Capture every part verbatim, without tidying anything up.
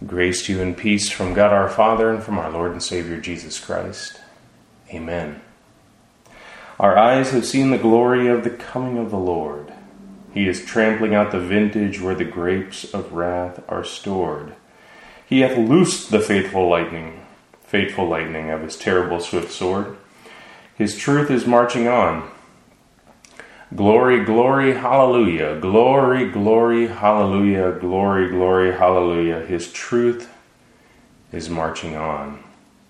Grace to you and peace from God our Father and from our Lord and Savior Jesus Christ. Amen. Our eyes have seen the glory of the coming of the Lord. He is trampling out the vintage where the grapes of wrath are stored. He hath loosed the faithful lightning, fateful lightning of his terrible swift sword. His truth is marching on. Glory, glory, hallelujah. Glory, glory, hallelujah. Glory, glory, hallelujah. His truth is marching on.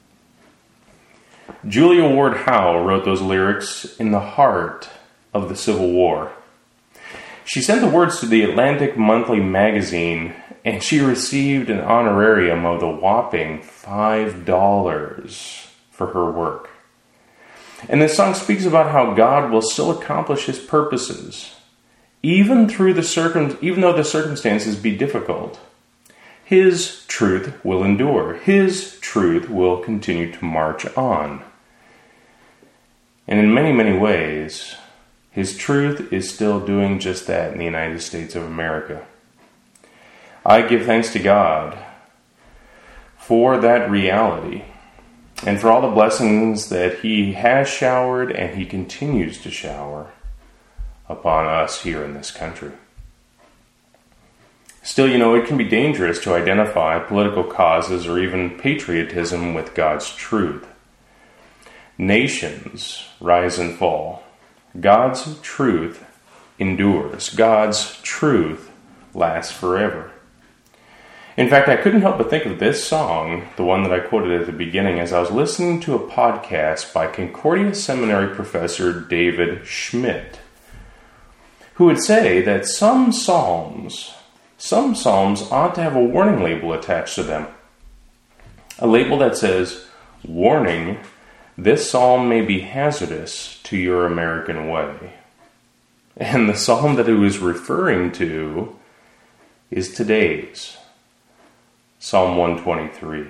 Julia Ward Howe wrote those lyrics in the heart of the Civil War. She sent the words to the Atlantic Monthly magazine, and she received an honorarium of the whopping five dollars for her work. And this song speaks about how God will still accomplish his purposes, even through the circum, even though the circumstances be difficult. His truth will endure. His truth will continue to march on. And in many, many ways, his truth is still doing just that in the United States of America. I give thanks to God for that reality, and for all the blessings that he has showered and he continues to shower upon us here in this country. Still, you know, it can be dangerous to identify political causes or even patriotism with God's truth. Nations rise and fall. God's truth endures. God's truth lasts forever. In fact, I couldn't help but think of this song, the one that I quoted at the beginning, as I was listening to a podcast by Concordia Seminary professor David Schmidt, who would say that some psalms, some psalms ought to have a warning label attached to them. A label that says, "Warning, this psalm may be hazardous to your American way." And the psalm that he was referring to is today's Psalm one twenty-three.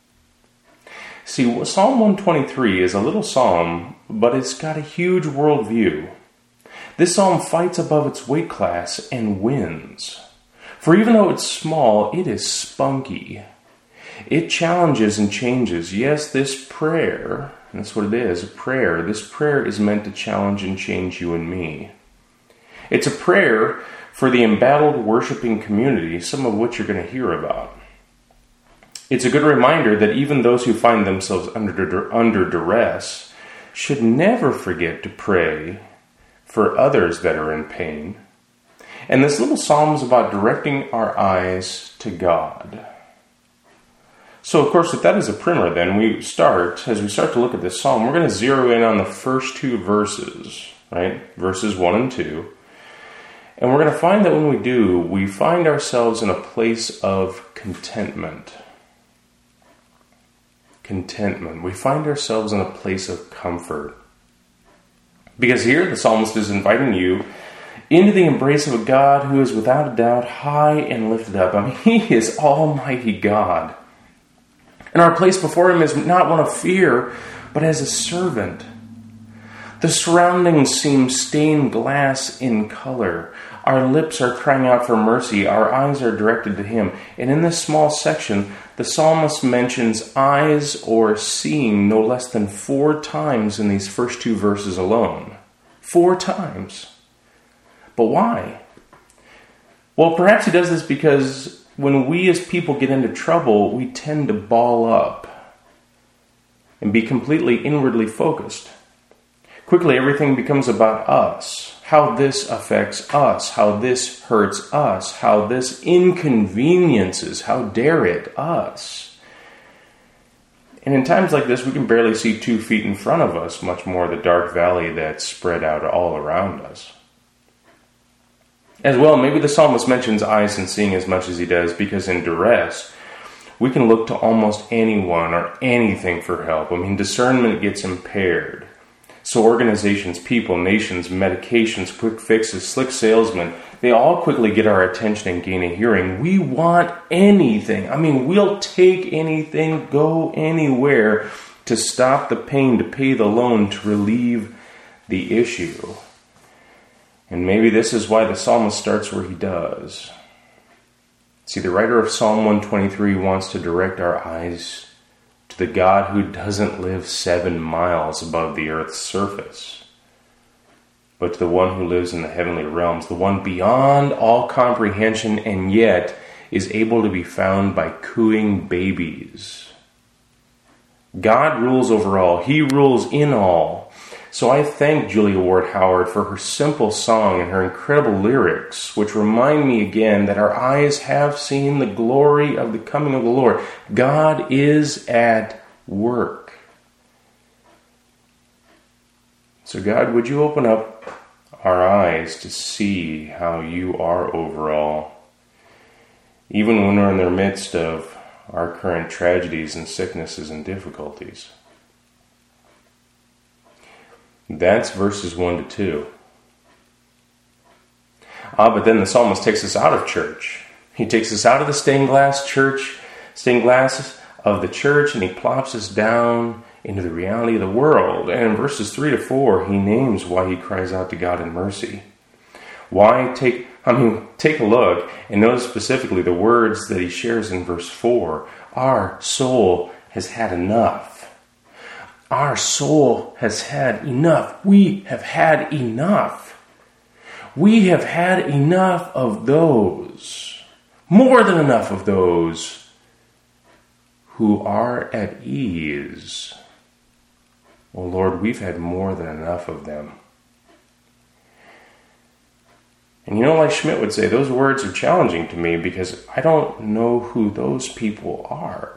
See, Psalm one twenty-three is a little psalm, but it's got a huge worldview. This psalm fights above its weight class and wins. For even though it's small, it is spunky. It challenges and changes. Yes, this prayer, that's what it is, a prayer. This prayer is meant to challenge and change you and me. It's a prayer for the embattled worshiping community, some of which you're going to hear about. It's a good reminder that even those who find themselves under, under duress should never forget to pray for others that are in pain. And this little psalm is about directing our eyes to God. So, of course, with that as a primer, then, we start, as we start to look at this psalm, we're going to zero in on the first two verses, right? Verses one and two. And we're going to find that when we do, we find ourselves in a place of contentment. Contentment. We find ourselves in a place of comfort. Because here the psalmist is inviting you into the embrace of a God who is without a doubt high and lifted up. I mean, he is Almighty God. And our place before him is not one of fear, but as a servant. The surroundings seem stained glass in color. Our lips are crying out for mercy. Our eyes are directed to him. And in this small section, the psalmist mentions eyes or seeing no less than four times in these first two verses alone. Four times. But why? Well, perhaps he does this because when we as people get into trouble, we tend to ball up and be completely inwardly focused. Quickly, everything becomes about us. How this affects us, how this hurts us, how this inconveniences, how dare it, us. And in times like this, we can barely see two feet in front of us, much more the dark valley that's spread out all around us. As well, maybe the psalmist mentions eyes and seeing as much as he does because in duress, we can look to almost anyone or anything for help. I mean, discernment gets impaired. So organizations, people, nations, medications, quick fixes, slick salesmen, they all quickly get our attention and gain a hearing. We want anything. I mean, we'll take anything, go anywhere to stop the pain, to pay the loan, to relieve the issue. And maybe this is why the psalmist starts where he does. See, the writer of Psalm one twenty-three wants to direct our eyes to the God who doesn't live seven miles above the earth's surface, but to the one who lives in the heavenly realms, the one beyond all comprehension and yet is able to be found by cooing babies. God rules over all. He rules in all. So I thank Julia Ward Howard for her simple song and her incredible lyrics, which remind me again that our eyes have seen the glory of the coming of the Lord. God is at work. So God, would you open up our eyes to see how you are over all, even when we're in the midst of our current tragedies and sicknesses and difficulties. That's verses one to two. Ah, but then the psalmist takes us out of church. He takes us out of the stained glass church, stained glass of the church, and he plops us down into the reality of the world. And in verses three to four, he names why he cries out to God in mercy. Why take, I mean, take a look and notice specifically the words that he shares in verse four. Our soul has had enough. Our soul has had enough. We have had enough. We have had enough of those, more than enough of those who are at ease. Oh Lord, we've had more than enough of them. And you know, like Schmidt would say, those words are challenging to me because I don't know who those people are.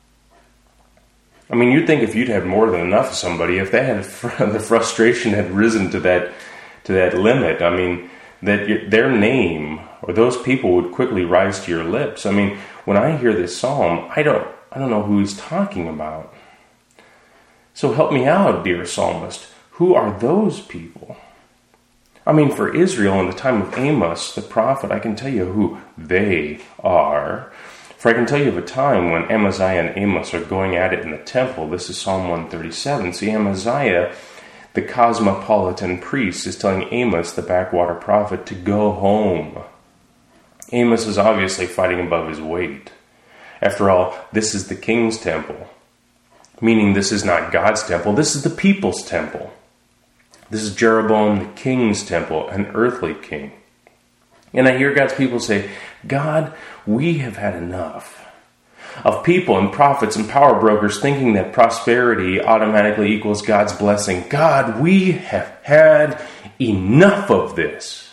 I mean, you'd think if you'd had more than enough of somebody, if they had the frustration had risen to that to that limit, I mean, that their name or those people would quickly rise to your lips. I mean, when I hear this psalm, I don't I don't know who he's talking about. So help me out, dear psalmist. Who are those people? I mean, for Israel in the time of Amos, the prophet, I can tell you who they are. For I can tell you of a time when Amaziah and Amos are going at it in the temple. This is Psalm one thirty-seven. See, Amaziah, the cosmopolitan priest, is telling Amos, the backwater prophet, to go home. Amos is obviously fighting above his weight. After all, this is the king's temple. Meaning this is not God's temple, this is the people's temple. This is Jeroboam, the king's temple, an earthly king. And I hear God's people say, God, we have had enough of people and prophets and power brokers thinking that prosperity automatically equals God's blessing. God, we have had enough of this.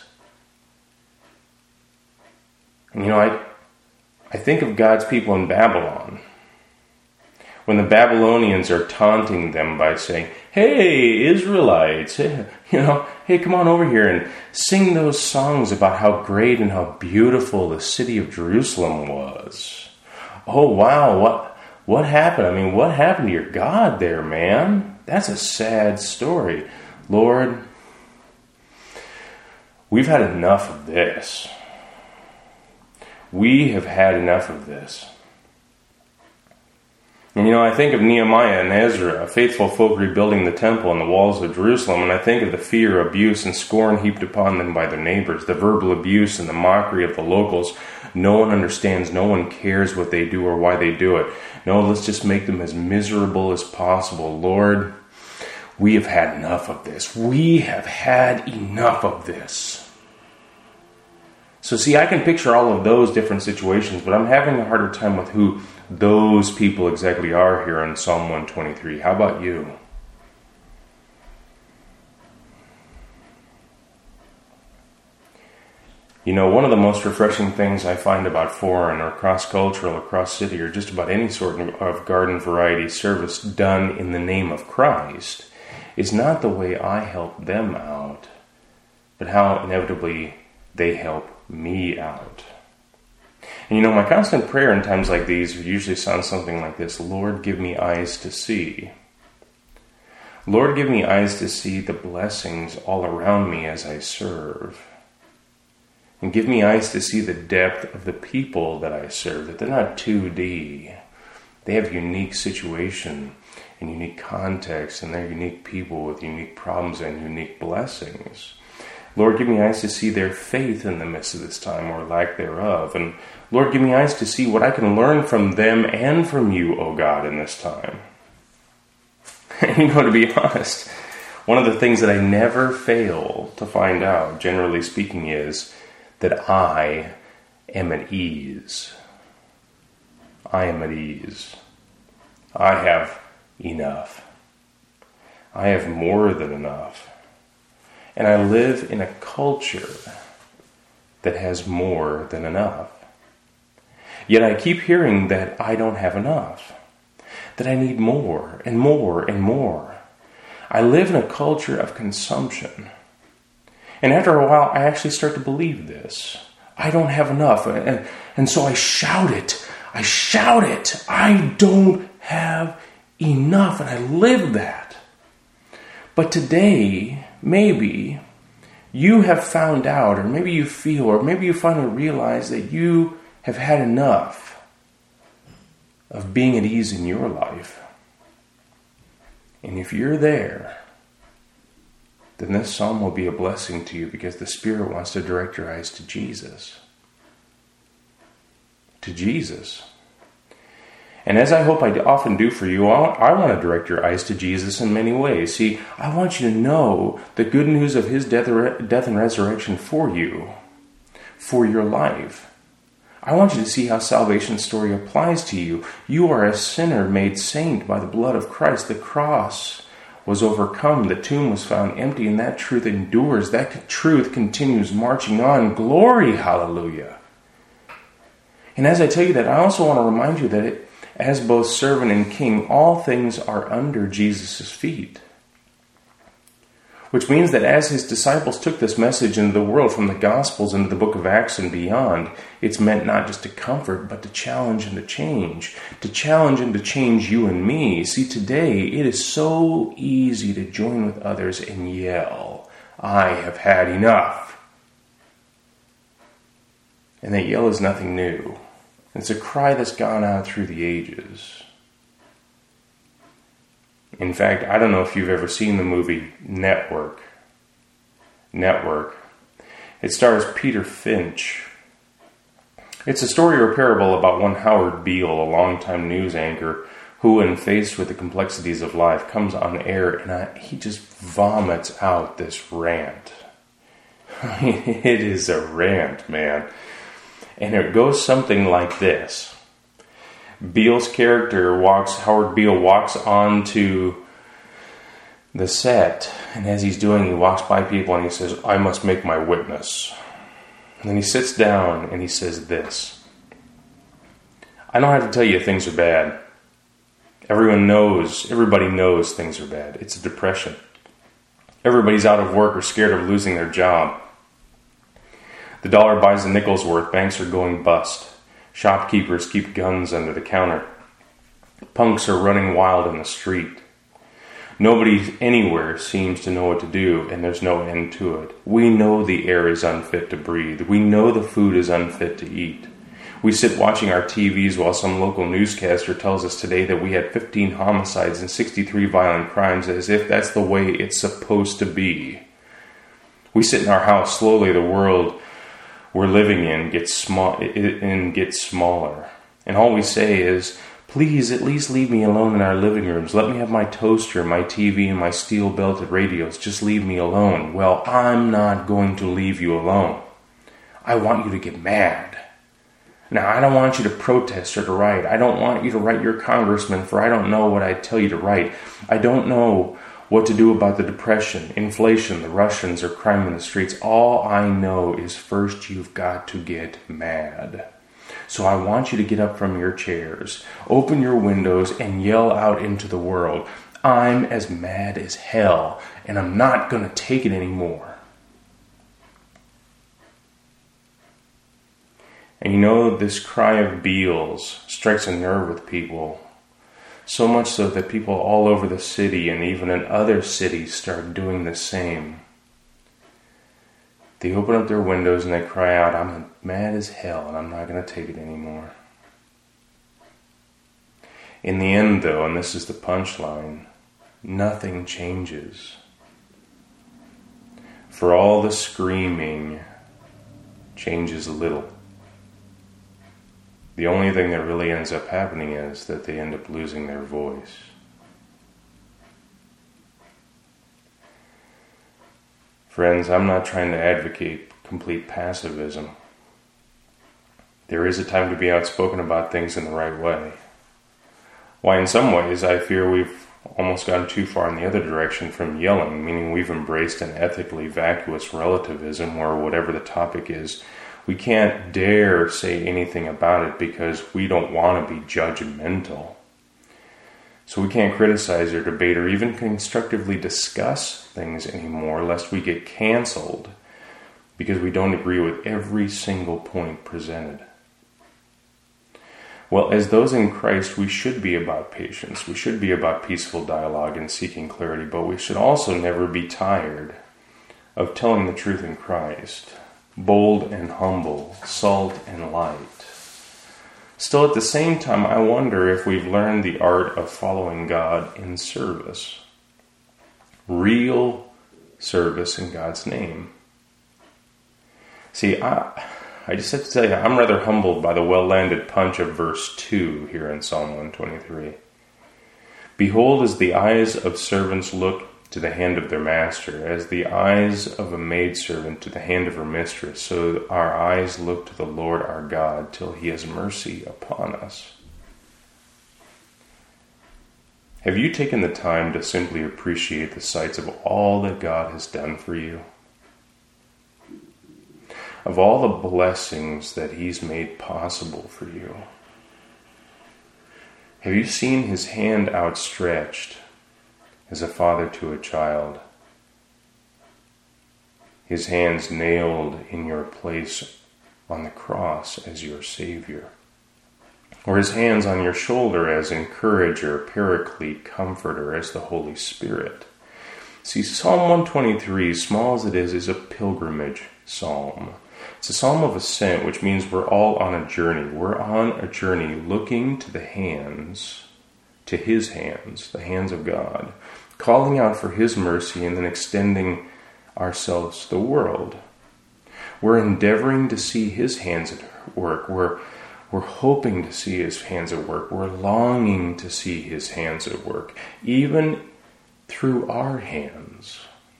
And you know, I, I think of God's people in Babylon. When the Babylonians are taunting them by saying, hey, Israelites, hey, you know, hey, come on over here and sing those songs about how great and how beautiful the city of Jerusalem was. Oh, wow, what what happened? I mean, what happened to your God there, man? That's a sad story. Lord, we've had enough of this. We have had enough of this. And you know, I think of Nehemiah and Ezra, faithful folk rebuilding the temple and the walls of Jerusalem, and I think of the fear, abuse, and scorn heaped upon them by their neighbors, the verbal abuse and the mockery of the locals. No one understands, no one cares what they do or why they do it. No, let's just make them as miserable as possible. Lord, we have had enough of this. We have had enough of this. So see, I can picture all of those different situations, but I'm having a harder time with who those people exactly are here in Psalm one twenty-three. How about you? You know, one of the most refreshing things I find about foreign or cross-cultural or cross-city or just about any sort of garden variety service done in the name of Christ is not the way I help them out, but how inevitably they help me out. And you know, my constant prayer in times like these usually sounds something like this: Lord, give me eyes to see. Lord, give me eyes to see the blessings all around me as I serve. And give me eyes to see the depth of the people that I serve, that they're not two D. They have unique situation and unique context, and they're unique people with unique problems and unique blessings. Lord, give me eyes to see their faith in the midst of this time, or lack thereof. And Lord, give me eyes to see what I can learn from them and from you, O God, in this time. And you know, to be honest, one of the things that I never fail to find out, generally speaking, is that I am at ease. I am at ease. I have enough. I have more than enough. And I live in a culture that has more than enough. Yet I keep hearing that I don't have enough, that I need more and more and more. I live in a culture of consumption. And after a while, I actually start to believe this. I don't have enough. And, and so I shout it. I shout it. I don't have enough. And I live that. But today, maybe you have found out, or maybe you feel, or maybe you finally realize that you have had enough of being at ease in your life. And if you're there, then this psalm will be a blessing to you, because the Spirit wants to direct your eyes to Jesus. To Jesus. And as I hope I often do for you, I want to direct your eyes to Jesus in many ways. See, I want you to know the good news of His death, death and resurrection for you, for your life. I want you to see how salvation's story applies to you. You are a sinner made saint by the blood of Christ. The cross was overcome. The tomb was found empty, and that truth endures. That truth continues marching on. Glory, hallelujah. And as I tell you that, I also want to remind you that it, as both servant and king, all things are under Jesus' feet. Which means that as His disciples took this message into the world, from the Gospels into the book of Acts and beyond, it's meant not just to comfort, but to challenge and to change. To challenge and to change you and me. See, today it is so easy to join with others and yell, I have had enough. And that yell is nothing new. It's a cry that's gone out through the ages. In fact, I don't know if you've ever seen the movie Network. Network. It stars Peter Finch. It's a story or parable about one Howard Beale, a longtime news anchor, who, when faced with the complexities of life, comes on air and I, he just vomits out this rant. I mean, it is a rant, man. And it goes something like this. Beale's character walks, Howard Beale walks onto the set, and as he's doing, he walks by people and he says, I must make my witness. And then he sits down and he says this. I don't have to tell you things are bad. Everyone knows, everybody knows things are bad. It's a depression. Everybody's out of work or scared of losing their job. The dollar buys a nickel's worth. Banks are going bust. Shopkeepers keep guns under the counter. Punks are running wild in the street. Nobody anywhere seems to know what to do, and there's no end to it. We know the air is unfit to breathe. We know the food is unfit to eat. We sit watching our T Vs while some local newscaster tells us today that we had fifteen homicides and sixty-three violent crimes, as if that's the way it's supposed to be. We sit in our house. Slowly the world we're living in gets small and gets smaller. And all we say is, please at least leave me alone in our living rooms. Let me have my toaster, my T V, and my steel-belted radios. Just leave me alone. Well, I'm not going to leave you alone. I want you to get mad. Now, I don't want you to protest or to write. I don't want you to write your congressman, for I don't know what I tell you to write. I don't know what to do about the depression, inflation, the Russians, or crime in the streets. All I know is first you've got to get mad. So I want you to get up from your chairs, open your windows, and yell out into the world, I'm as mad as hell, and I'm not going to take it anymore. And you know, this cry of Beale's strikes a nerve with people, so much so that people all over the city and even in other cities start doing the same. They open up their windows and they cry out, I'm mad as hell and I'm not going to take it anymore. In the end, though, and this is the punchline, nothing changes. For all the screaming changes little. The only thing that really ends up happening is that they end up losing their voice. Friends, I'm not trying to advocate complete passivism. There is a time to be outspoken about things in the right way. Why, in some ways, I fear we've almost gone too far in the other direction from yelling, meaning we've embraced an ethically vacuous relativism where whatever the topic is, we can't dare say anything about it because we don't want to be judgmental. So we can't criticize or debate or even constructively discuss things anymore lest we get canceled because we don't agree with every single point presented. Well, as those in Christ, we should be about patience. We should be about peaceful dialogue and seeking clarity, but we should also never be tired of telling the truth in Christ. Bold and humble, salt and light. Still, at the same time, I wonder if we've learned the art of following God in service. Real service in God's name. See, I, I just have to tell you, I'm rather humbled by the well-landed punch of verse two here in Psalm one twenty-three. Behold, as the eyes of servants look to the hand of their master, as the eyes of a maidservant to the hand of her mistress, so our eyes look to the Lord our God till he has mercy upon us. Have you taken the time to simply appreciate the sights of all that God has done for you? Of all the blessings that he's made possible for you? Have you seen his hand outstretched as a father to a child? His hands nailed in your place on the cross as your Savior? Or his hands on your shoulder as encourager, paraclete, comforter, as the Holy Spirit? See, Psalm one twenty-three, small as it is, is a pilgrimage psalm. It's a psalm of ascent, which means we're all on a journey. We're on a journey looking to the hands, to his hands, the hands of God, calling out for his mercy and then extending ourselves to the world. We're endeavoring to see his hands at work. We're, we're hoping to see his hands at work. We're longing to see his hands at work, even through our hands.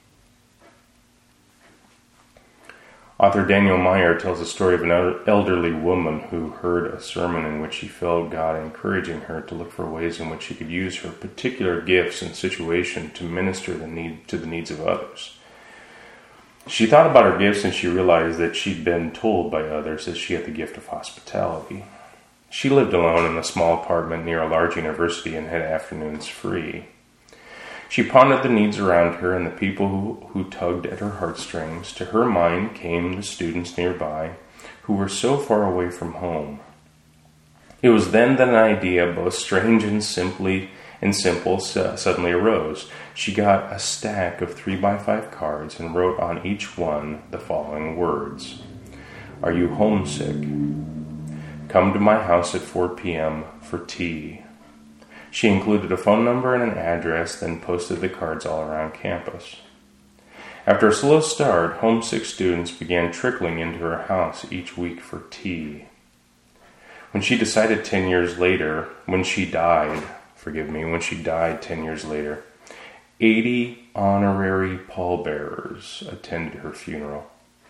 Author Daniel Meyer tells a story of an elderly woman who heard a sermon in which she felt God encouraging her to look for ways in which she could use her particular gifts and situation to minister the need, to the needs of others. She thought about her gifts and she realized that she'd been told by others that she had the gift of hospitality. She lived alone in a small apartment near a large university and had afternoons free. She pondered the needs around her and the people who, who tugged at her heartstrings. To her mind came the students nearby who were so far away from home. It was then that an idea, both strange and simply and simple, suddenly arose. She got a stack of three by five cards and wrote on each one the following words: Are you homesick? Come to my house at four p.m. for tea. She included a phone number and an address, then posted the cards all around campus. After a slow start, homesick students began trickling into her house each week for tea. When she decided ten years later, when she died, forgive me, when she died ten years later, eighty honorary pallbearers attended her funeral.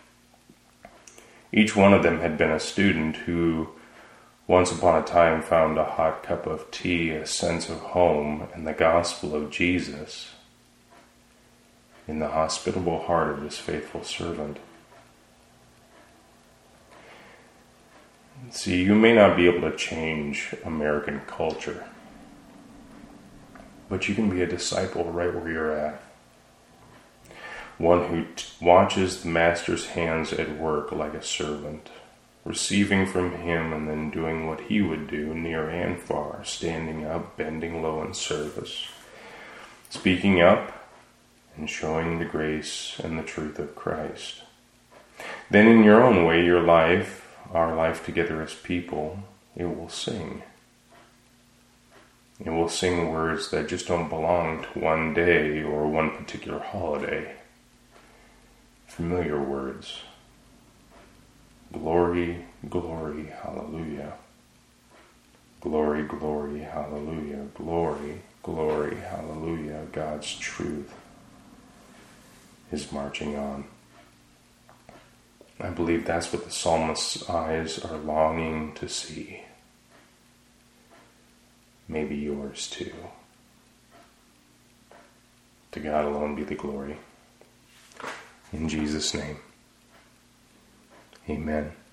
Each one of them had been a student who once upon a time found a hot cup of tea, a sense of home, and the gospel of Jesus in the hospitable heart of this faithful servant. See, you may not be able to change American culture, but you can be a disciple right where you're at. One who t- watches the master's hands at work like a servant, receiving from him and then doing what he would do, near and far, standing up, bending low in service, speaking up and showing the grace and the truth of Christ. Then in your own way, your life, our life together as people, it will sing. It will sing words that just don't belong to one day or one particular holiday. familiar words. Glory, glory, hallelujah. Glory, glory, hallelujah. Glory, glory, hallelujah. God's truth is marching on. I believe that's what the psalmist's eyes are longing to see. Maybe yours too. To God alone be the glory. In Jesus' name, amen.